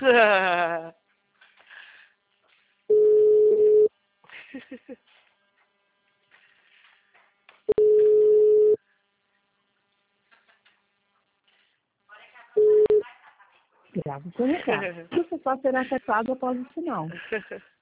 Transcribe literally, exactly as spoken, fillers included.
Grave o seu recado. Você só será afetado após o sinal.